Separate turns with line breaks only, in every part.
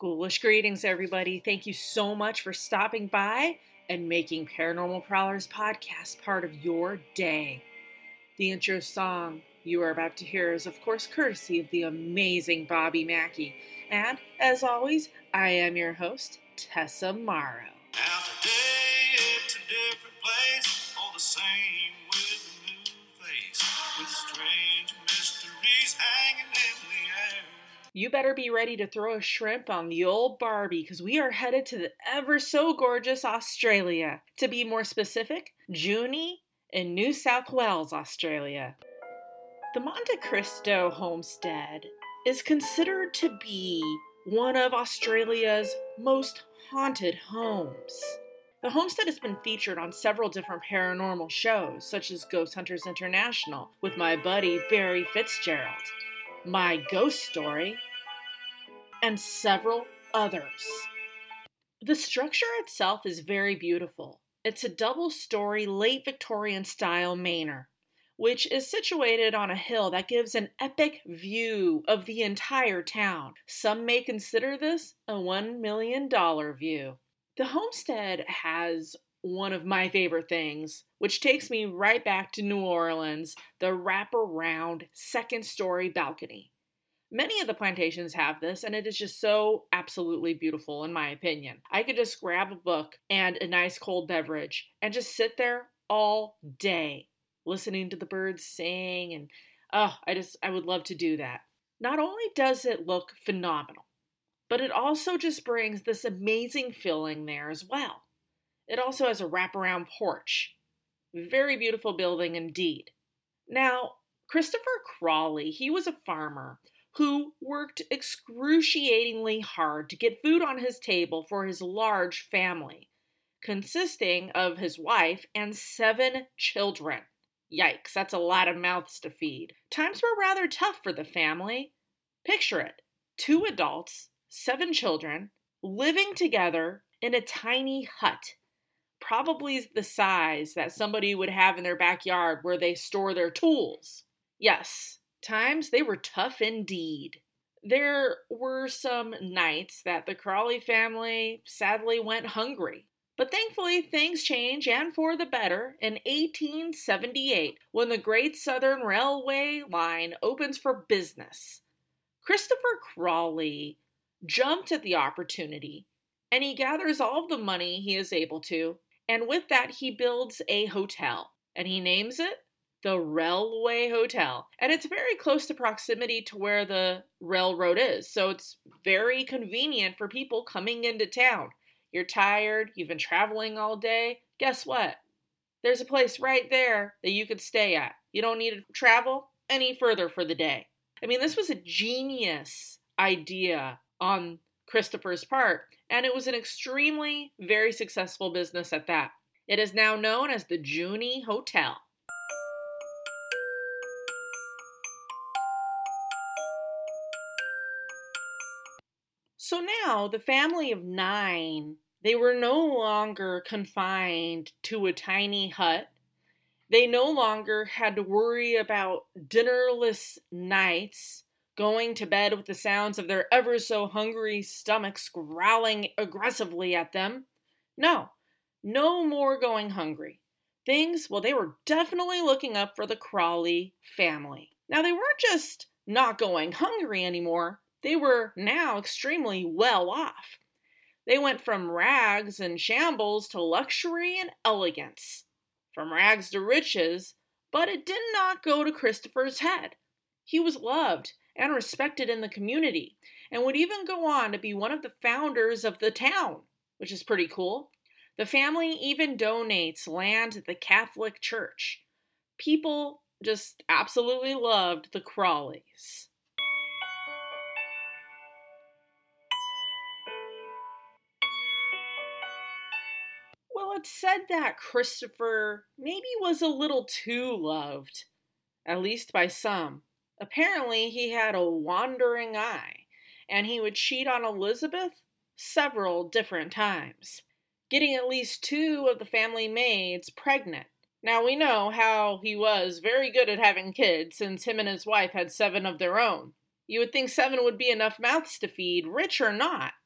Ghoulish greetings, everybody. Thank you so much for stopping by and making Paranormal Prowlers podcast part of your day. The intro song you are about to hear is, of course, courtesy of the amazing Bobby Mackey. And, as always, I am your host, Tessa Morrow.
Now today it's a different place, all the same with a new face, with strange mysteries hanging in the air.
You better be ready to throw a shrimp on the old Barbie, because we are headed to the ever-so-gorgeous Australia. To be more specific, Junee in New South Wales, Australia. The Monte Cristo homestead is considered to be one of Australia's most haunted homes. The homestead has been featured on several different paranormal shows, such as Ghost Hunters International with my buddy Barry Fitzgerald, My Ghost Story, and several others. The structure itself is very beautiful. It's a double-story late Victorian style manor, which is situated on a hill that gives an epic view of the entire town. Some may consider this a $1 million view. The homestead has one of my favorite things, which takes me right back to New Orleans, the wraparound second-story balcony. Many of the plantations have this, and it is just so absolutely beautiful, in my opinion. I could just grab a book and a nice cold beverage and just sit there all day, listening to the birds sing, and I would love to do that. Not only does it look phenomenal, but it also just brings this amazing feeling there as well. It also has a wraparound porch. Very beautiful building indeed. Now, Christopher Crawley, he was a farmer who worked excruciatingly hard to get food on his table for his large family, consisting of his wife and 7 children. Yikes, that's a lot of mouths to feed. Times were rather tough for the family. Picture it, 2 adults, 7 children, living together in a tiny hut, probably the size that somebody would have in their backyard where they store their tools. Yes, times they were tough indeed. There were some nights that the Crawley family sadly went hungry. But thankfully, things change, and for the better, in 1878, when the Great Southern Railway line opens for business. Christopher Crawley jumped at the opportunity, and he gathers all of the money he is able to, and with that he builds a hotel, and he names it the Railway Hotel. And it's very close to proximity to where the railroad is, so it's very convenient for people coming into town. You're tired, you've been traveling all day, guess what? There's a place right there that you could stay at. You don't need to travel any further for the day. I mean, this was a genius idea on Christopher's part, and it was an extremely very successful business at that. It is now known as the Junee Hotel. So now, the family of 9, they were no longer confined to a tiny hut. They no longer had to worry about dinnerless nights, going to bed with the sounds of their ever-so-hungry stomachs growling aggressively at them. No more going hungry. Things, well, they were definitely looking up for the Crawley family. Now, they weren't just not going hungry anymore. They were now extremely well off. They went from rags and shambles to luxury and elegance. From rags to riches, but it did not go to Christopher's head. He was loved and respected in the community, and would even go on to be one of the founders of the town, which is pretty cool. The family even donates land to the Catholic Church. People just absolutely loved the Crawleys. Well, it's said that Christopher maybe was a little too loved, at least by some. Apparently, he had a wandering eye, and he would cheat on Elizabeth several different times, getting at least 2 of the family maids pregnant. Now, we know how he was very good at having kids, since him and his wife had 7 of their own. You would think 7 would be enough mouths to feed, rich or not.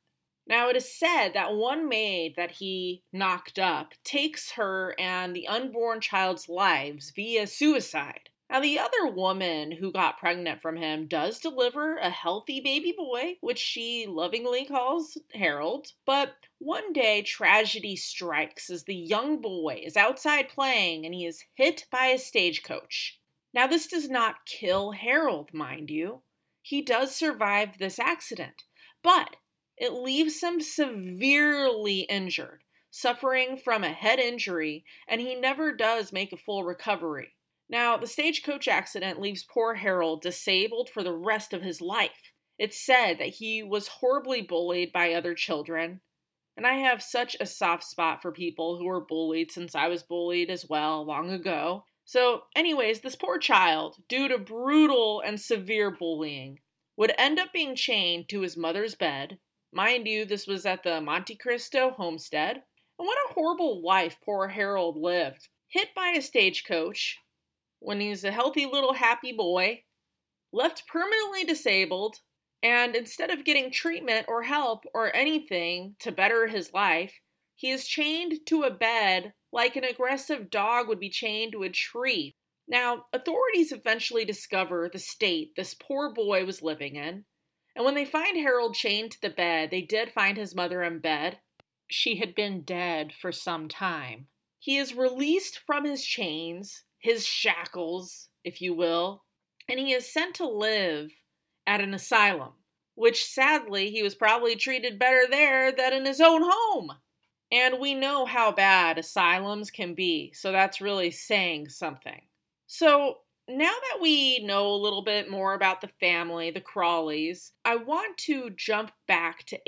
Now, it is said that one maid that he knocked up takes her and the unborn child's lives via suicide. Now, the other woman who got pregnant from him does deliver a healthy baby boy, which she lovingly calls Harold. But one day, tragedy strikes as the young boy is outside playing and he is hit by a stagecoach. Now, this does not kill Harold, mind you. He does survive this accident, but it leaves him severely injured, suffering from a head injury, and he never does make a full recovery. Now, the stagecoach accident leaves poor Harold disabled for the rest of his life. It's said that he was horribly bullied by other children, and I have such a soft spot for people who were bullied since I was bullied as well long ago. So, anyways, this poor child, due to brutal and severe bullying, would end up being chained to his mother's bed. Mind you, this was at the Monte Cristo homestead. And what a horrible life poor Harold lived. Hit by a stagecoach when he's a healthy little happy boy, left permanently disabled, and instead of getting treatment or help or anything to better his life, he is chained to a bed like an aggressive dog would be chained to a tree. Now, authorities eventually discover the state this poor boy was living in. And when they find Harold chained to the bed, they did find his mother in bed. She had been dead for some time. He is released from his chains, his shackles, if you will, and he is sent to live at an asylum, which sadly he was probably treated better there than in his own home. And we know how bad asylums can be, so that's really saying something. So, now that we know a little bit more about the family, the Crawleys, I want to jump back to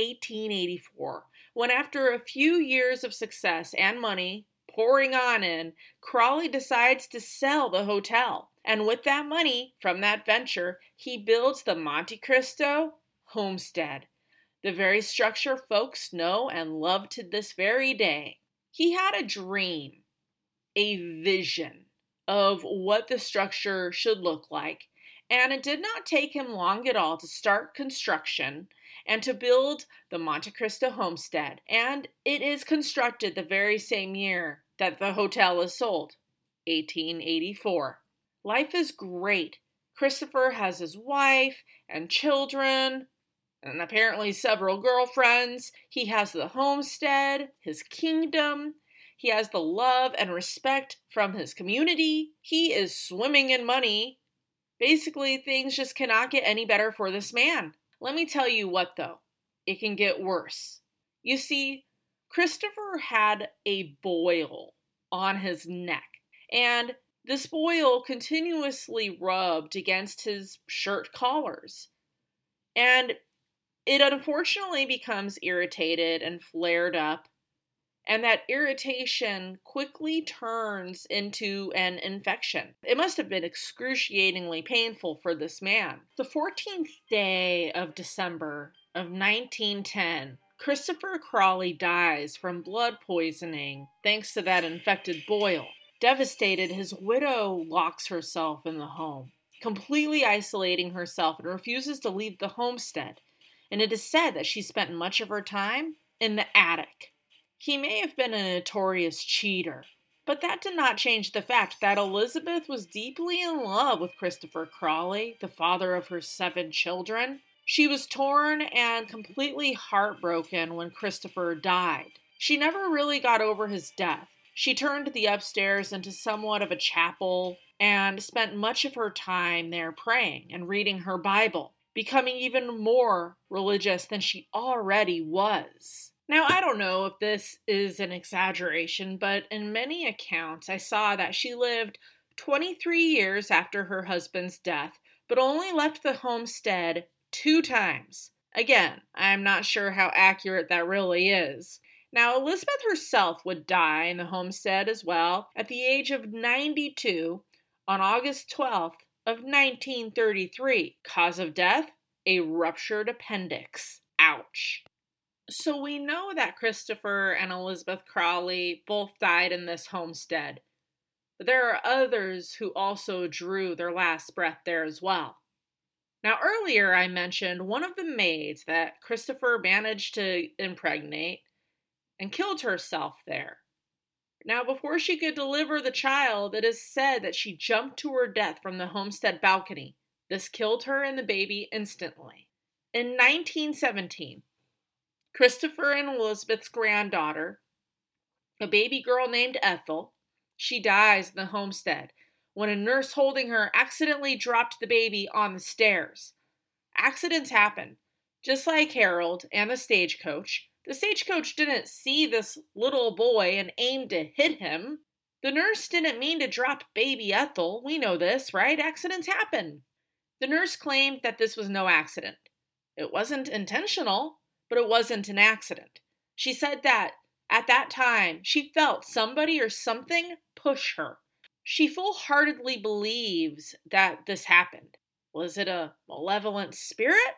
1884, when after a few years of success and money pouring on in, Crawley decides to sell the hotel. And with that money from that venture, he builds the Monte Cristo homestead, the very structure folks know and love to this very day. He had a dream, a vision of what the structure should look like, and it did not take him long at all to start construction and to build the Monte Cristo homestead, and it is constructed the very same year that the hotel is sold, 1884. Life is great. Christopher has his wife and children, and apparently several girlfriends. He has the homestead, his kingdom. He has the love and respect from his community. He is swimming in money. Basically, things just cannot get any better for this man. Let me tell you what, though. It can get worse. You see, Christopher had a boil on his neck, and this boil continuously rubbed against his shirt collars. And it unfortunately becomes irritated and flared up. And that irritation quickly turns into an infection. It must have been excruciatingly painful for this man. The 14th day of December of 1910, Christopher Crawley dies from blood poisoning thanks to that infected boil. Devastated, his widow locks herself in the home, completely isolating herself and refuses to leave the homestead. And it is said that she spent much of her time in the attic. He may have been a notorious cheater, but that did not change the fact that Elizabeth was deeply in love with Christopher Crawley, the father of her 7 children. She was torn and completely heartbroken when Christopher died. She never really got over his death. She turned the upstairs into somewhat of a chapel and spent much of her time there praying and reading her Bible, becoming even more religious than she already was. Now, I don't know if this is an exaggeration, but in many accounts I saw that she lived 23 years after her husband's death, but only left the homestead 2 times. Again, I'm not sure how accurate that really is. Now, Elizabeth herself would die in the homestead as well at the age of 92 on August 12th of 1933. Cause of death? A ruptured appendix. Ouch. So we know that Christopher and Elizabeth Crawley both died in this homestead, but there are others who also drew their last breath there as well. Now, earlier I mentioned one of the maids that Christopher managed to impregnate and killed herself there. Now, before she could deliver the child, it is said that she jumped to her death from the homestead balcony. This killed her and the baby instantly. In 1917, Christopher and Elizabeth's granddaughter, a baby girl named Ethel, she dies in the homestead when a nurse holding her accidentally dropped the baby on the stairs. Accidents happen. Just like Harold and the stagecoach didn't see this little boy and aim to hit him. The nurse didn't mean to drop baby Ethel. We know this, right? Accidents happen. The nurse claimed that this was no accident. It wasn't intentional, but it wasn't an accident. She said that at that time, she felt somebody or something push her. She full-heartedly believes that this happened. Was it a malevolent spirit?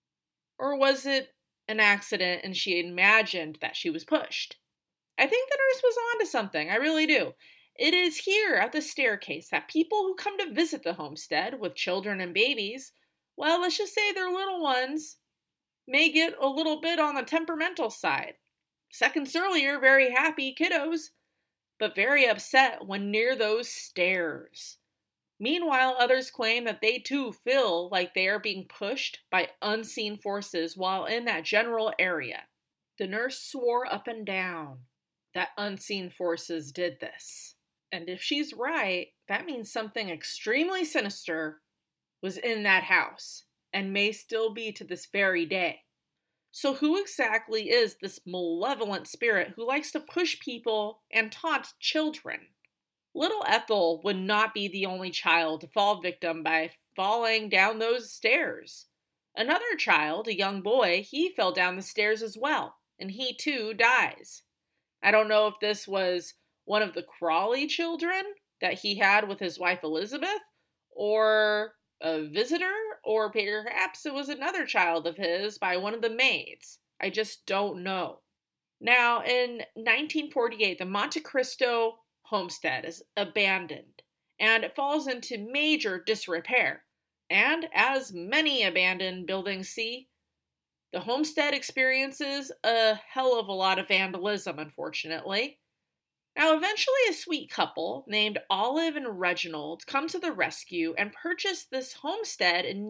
Or was it an accident and she imagined that she was pushed? I think the nurse was onto something. I really do. It is here at the staircase that people who come to visit the homestead with children and babies, well, let's just say they're little ones, may get a little bit on the temperamental side. Seconds earlier, very happy kiddos, but very upset when near those stairs. Meanwhile, others claim that they too feel like they are being pushed by unseen forces while in that general area. The nurse swore up and down that unseen forces did this. And if she's right, that means something extremely sinister was in that house and may still be to this very day. So who exactly is this malevolent spirit who likes to push people and taunt children? Little Ethel would not be the only child to fall victim by falling down those stairs. Another child, a young boy, he fell down the stairs as well, and he too dies. I don't know if this was one of the Crawley children that he had with his wife Elizabeth, or a visitor, or perhaps it was another child of his by one of the maids. I just don't know. Now, in 1948, the Monte Cristo homestead is abandoned, and it falls into major disrepair. And as many abandoned buildings see, the homestead experiences a hell of a lot of vandalism, unfortunately. Now, eventually a sweet couple named Olive and Reginald come to the rescue and purchase this homestead in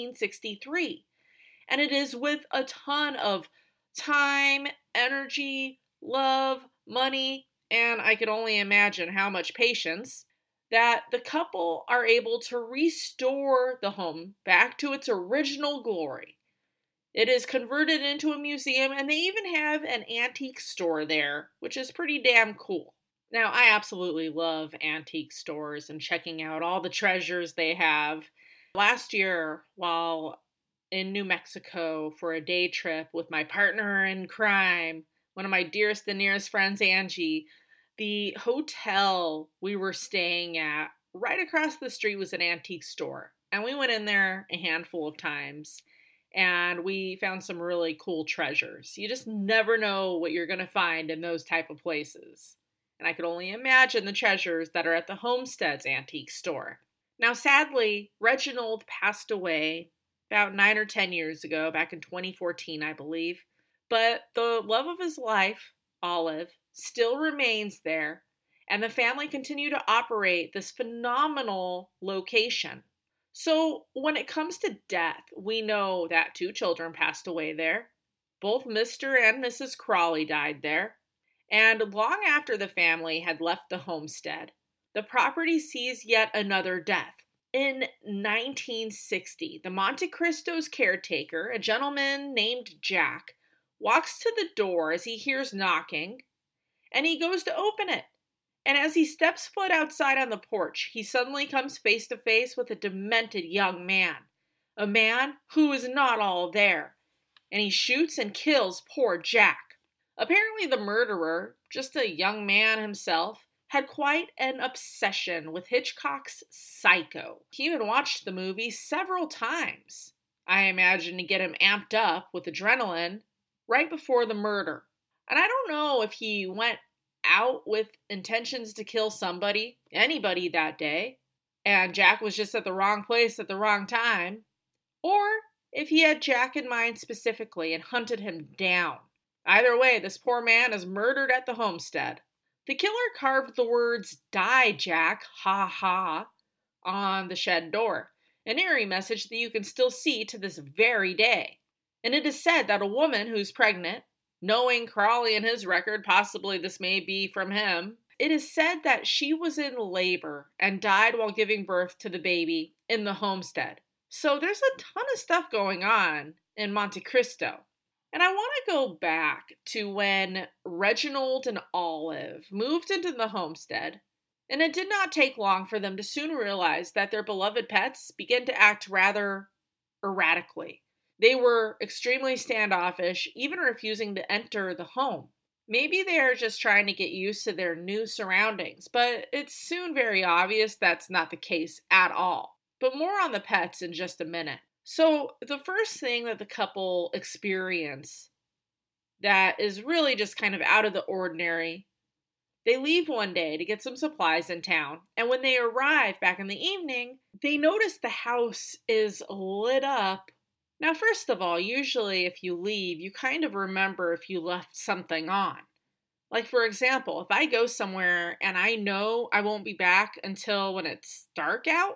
1963. And it is with a ton of time, energy, love, money, and I could only imagine how much patience, that the couple are able to restore the home back to its original glory. It is converted into a museum, and they even have an antique store there, which is pretty damn cool. Now, I absolutely love antique stores and checking out all the treasures they have. Last year, while in New Mexico for a day trip with my partner in crime, one of my dearest and nearest friends, Angie, the hotel we were staying at right across the street was an antique store. And we went in there a handful of times and we found some really cool treasures. You just never know what you're going to find in those type of places. And I could only imagine the treasures that are at the Homestead's antique store. Now, sadly, Reginald passed away about 9 or 10 years ago, back in 2014, I believe. But the love of his life, Olive, still remains there, and the family continue to operate this phenomenal location. So when it comes to death, we know that 2 children passed away there. Both Mr. and Mrs. Crawley died there. And long after the family had left the homestead, the property sees yet another death. In 1960, the Monte Cristo's caretaker, a gentleman named Jack, walks to the door as he hears knocking, and he goes to open it. And as he steps foot outside on the porch, he suddenly comes face to face with a demented young man. A man who is not all there. And he shoots and kills poor Jack. Apparently the murderer, just a young man himself, had quite an obsession with Hitchcock's Psycho. He even watched the movie several times. I imagine to get him amped up with adrenaline right before the murder. And I don't know if he went out with intentions to kill anybody that day, and Jack was just at the wrong place at the wrong time, or if he had Jack in mind specifically and hunted him down. Either way, this poor man is murdered at the homestead. The killer carved the words, "Die, Jack, ha ha," on the shed door, an eerie message that you can still see to this very day. And it is said that a woman who's pregnant, knowing Crawley and his record, possibly this may be from him, it is said that she was in labor and died while giving birth to the baby in the homestead. So there's a ton of stuff going on in Monte Cristo. And I want to go back to when Reginald and Olive moved into the homestead, and it did not take long for them to soon realize that their beloved pets began to act rather erratically. They were extremely standoffish, even refusing to enter the home. Maybe they are just trying to get used to their new surroundings, but it's soon very obvious that's not the case at all. But more on the pets in just a minute. So, the first thing that the couple experience that is really just kind of out of the ordinary, they leave one day to get some supplies in town, and when they arrive back in the evening, they notice the house is lit up. Now, first of all, usually if you leave, you kind of remember if you left something on. Like, for example, if I go somewhere and I know I won't be back until when it's dark out,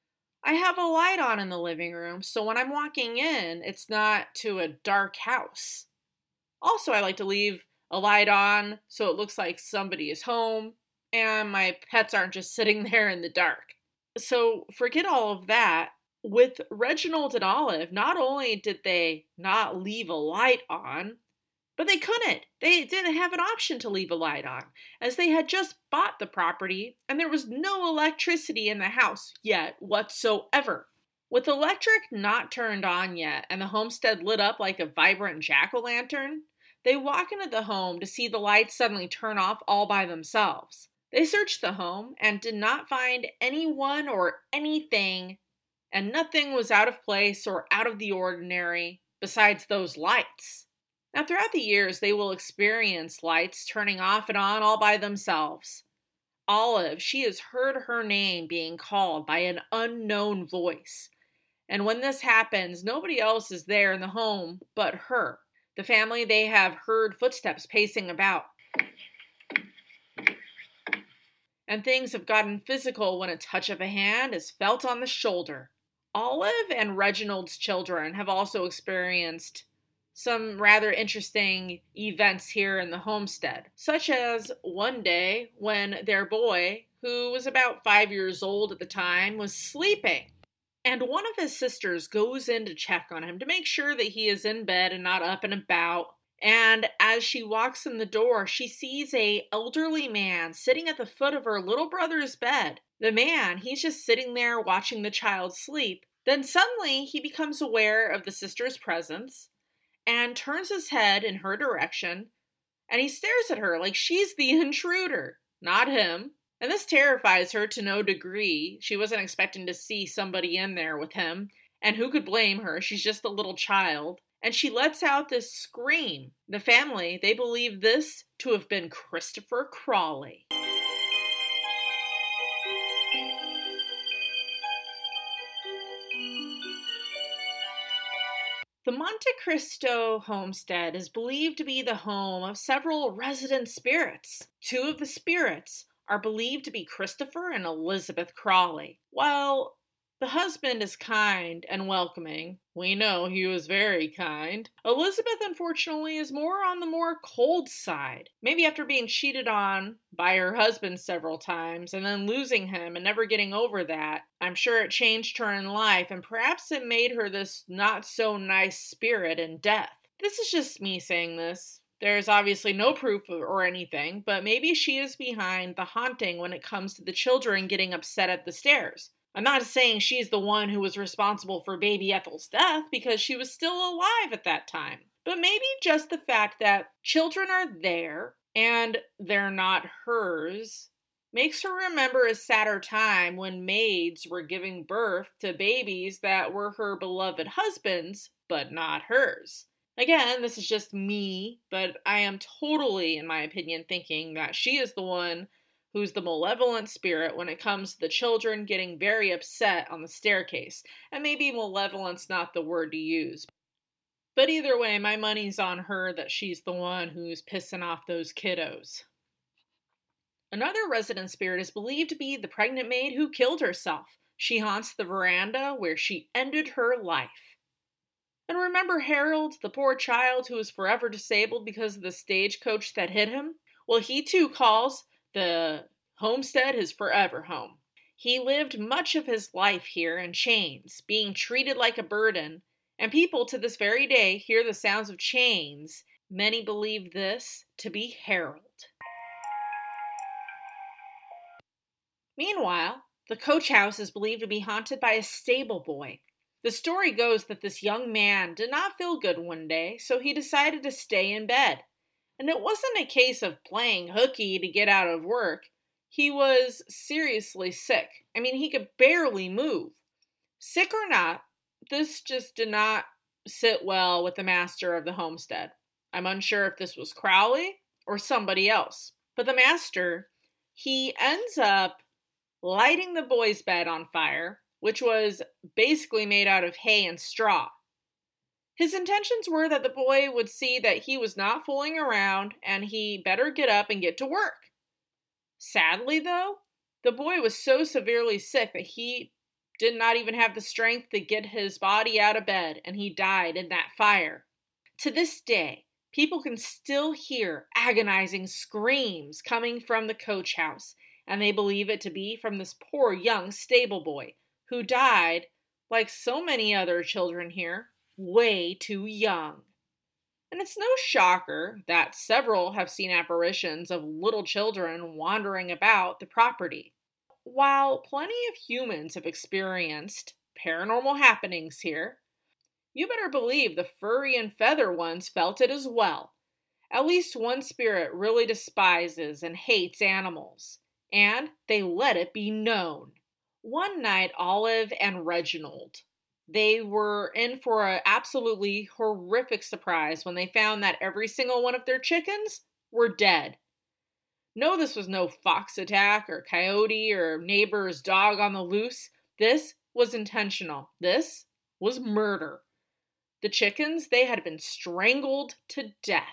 I have a light on in the living room, so when I'm walking in, it's not to a dark house. Also, I like to leave a light on so it looks like somebody is home and my pets aren't just sitting there in the dark. So forget all of that. With Reginald and Olive, not only did they not leave a light on, but they couldn't. They didn't have an option to leave a light on, as they had just bought the property and there was no electricity in the house yet whatsoever. With electric not turned on yet and the homestead lit up like a vibrant jack-o'-lantern, they walk into the home to see the lights suddenly turn off all by themselves. They searched the home and did not find anyone or anything, and nothing was out of place or out of the ordinary besides those lights. Now, throughout the years, they will experience lights turning off and on all by themselves. Olive, she has heard her name being called by an unknown voice. And when this happens, nobody else is there in the home but her. The family, they have heard footsteps pacing about. And things have gotten physical when a touch of a hand is felt on the shoulder. Olive and Reginald's children have also experienced some rather interesting events here in the homestead, such as one day when their boy, who was about 5 years old at the time, was sleeping. And one of his sisters goes in to check on him to make sure that he is in bed and not up and about. And as she walks in the door, she sees an elderly man sitting at the foot of her little brother's bed. The man, he's just sitting there watching the child sleep. Then suddenly he becomes aware of the sister's presence and turns his head in her direction, and he stares at her like she's the intruder, not him. And this terrifies her to no degree. She wasn't expecting to see somebody in there with him, and who could blame her? She's just a little child. And she lets out this scream. The family, they believe this to have been Christopher Crawley. The Monte Cristo homestead is believed to be the home of several resident spirits. Two of the spirits are believed to be Christopher and Elizabeth Crawley. While the husband is kind and welcoming, we know he was very kind, Elizabeth, unfortunately, is on the more cold side. Maybe after being cheated on by her husband several times and then losing him and never getting over that, I'm sure it changed her in life, and perhaps it made her this not so nice spirit in death. This is just me saying this. There's obviously no proof or anything, but maybe she is behind the haunting when it comes to the children getting upset at the stairs. I'm not saying she's the one who was responsible for baby Ethel's death because she was still alive at that time. But maybe just the fact that children are there and they're not hers makes her remember a sadder time when maids were giving birth to babies that were her beloved husband's, but not hers. Again, this is just me, but I am totally, in my opinion, thinking that she is the one who's the malevolent spirit when it comes to the children getting very upset on the staircase. And maybe malevolent's not the word to use. But either way, my money's on her that she's the one who's pissing off those kiddos. Another resident spirit is believed to be the pregnant maid who killed herself. She haunts the veranda where she ended her life. And remember Harold, the poor child who was forever disabled because of the stagecoach that hit him? Well, he too calls the homestead his forever home. He lived much of his life here in chains, being treated like a burden, and people to this very day hear the sounds of chains. Many believe this to be Harold. Meanwhile, the coach house is believed to be haunted by a stable boy. The story goes that this young man did not feel good one day, so he decided to stay in bed. And it wasn't a case of playing hooky to get out of work. He was seriously sick. I mean, he could barely move. Sick or not, this just did not sit well with the master of the homestead. I'm unsure if this was Crowley or somebody else. But the master, he ends up lighting the boy's bed on fire, which was basically made out of hay and straw. His intentions were that the boy would see that he was not fooling around and he better get up and get to work. Sadly, though, the boy was so severely sick that he did not even have the strength to get his body out of bed, and he died in that fire. To this day, people can still hear agonizing screams coming from the coach house, and they believe it to be from this poor young stable boy who died, like so many other children here, way too young. And it's no shocker that several have seen apparitions of little children wandering about the property. While plenty of humans have experienced paranormal happenings here, you better believe the furry and feather ones felt it as well. At least one spirit really despises and hates animals, and they let it be known. One night, Olive and Reginald, they were in for an absolutely horrific surprise when they found that every single one of their chickens were dead. No, this was no fox attack or coyote or neighbor's dog on the loose. This was intentional. This was murder. The chickens, they had been strangled to death.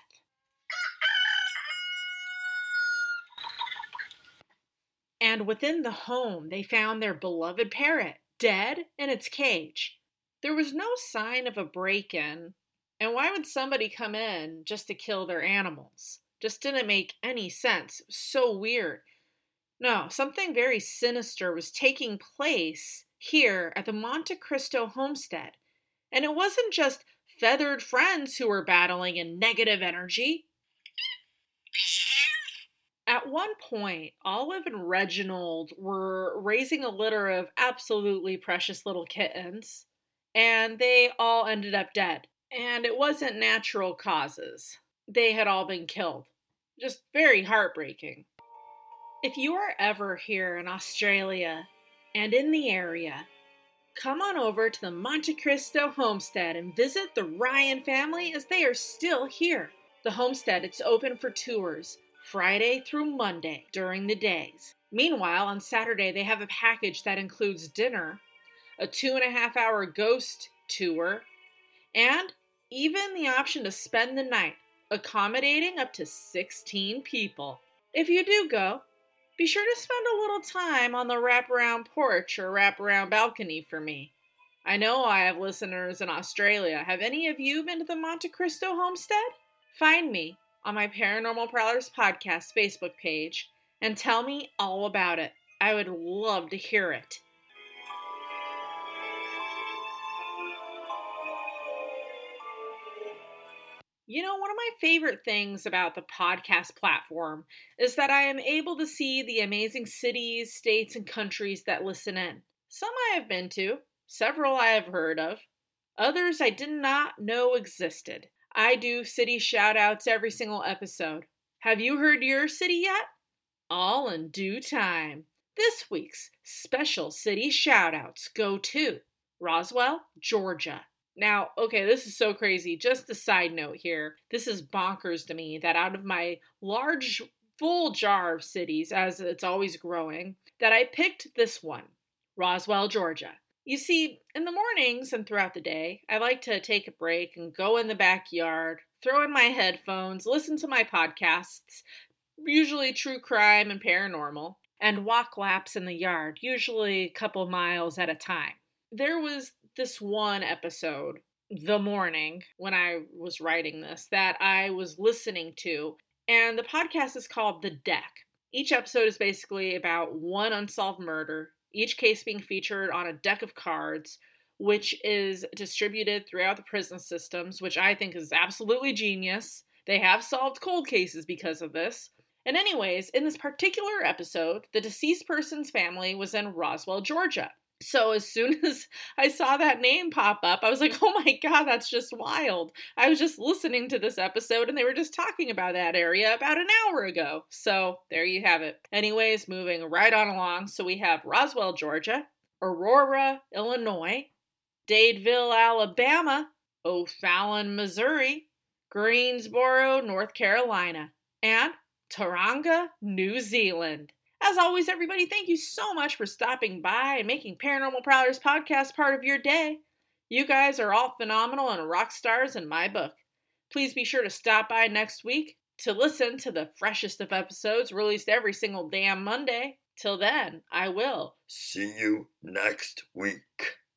And within the home, they found their beloved parrot, dead in its cage. There was no sign of a break-in, and why would somebody come in just to kill their animals? Just didn't make any sense. It was so weird. No, something very sinister was taking place here at the Monte Cristo homestead. And it wasn't just feathered friends who were battling in negative energy. At one point, Olive and Reginald were raising a litter of absolutely precious little kittens, and they all ended up dead. And it wasn't natural causes. They had all been killed. Just very heartbreaking. If you are ever here in Australia and in the area, come on over to the Monte Cristo homestead and visit the Ryan family as they are still here. The homestead, it's open for tours Friday through Monday during the days. Meanwhile, on Saturday, they have a package that includes dinner, a 2.5-hour ghost tour, and even the option to spend the night, accommodating up to 16 people. If you do go, be sure to spend a little time on the wraparound porch or wraparound balcony for me. I know I have listeners in Australia. Have any of you been to the Monte Cristo homestead? Find me on my Paranormal Prowlers podcast Facebook page and tell me all about it. I would love to hear it. You know, one of my favorite things about the podcast platform is that I am able to see the amazing cities, states, and countries that listen in. Some I have been to, several I have heard of, others I did not know existed. I do city shout-outs every single episode. Have you heard your city yet? All in due time. This week's special city shout-outs go to Roswell, Georgia. Now, okay, this is so crazy. Just a side note here. This is bonkers to me that out of my large full jar of cities, as it's always growing, that I picked this one, Roswell, Georgia. You see, in the mornings and throughout the day, I like to take a break and go in the backyard, throw in my headphones, listen to my podcasts, usually true crime and paranormal, and walk laps in the yard, usually a couple miles at a time. There was this one episode, the morning, when I was writing this, that I was listening to, and the podcast is called The Deck. Each episode is basically about one unsolved murder, each case being featured on a deck of cards, which is distributed throughout the prison systems, which I think is absolutely genius. They have solved cold cases because of this. And anyways, in this particular episode, the deceased person's family was in Roswell, Georgia. So as soon as I saw that name pop up, I was like, oh my God, that's just wild. I was just listening to this episode and they were just talking about that area about an hour ago. So there you have it. Anyways, moving right on along. So we have Roswell, Georgia, Aurora, Illinois, Dadeville, Alabama, O'Fallon, Missouri, Greensboro, North Carolina, and Tauranga, New Zealand. As always, everybody, thank you so much for stopping by and making Paranormal Prowlers podcast part of your day. You guys are all phenomenal and rock stars in my book. Please be sure to stop by next week to listen to the freshest of episodes released every single damn Monday. Till then, I will
see you next week.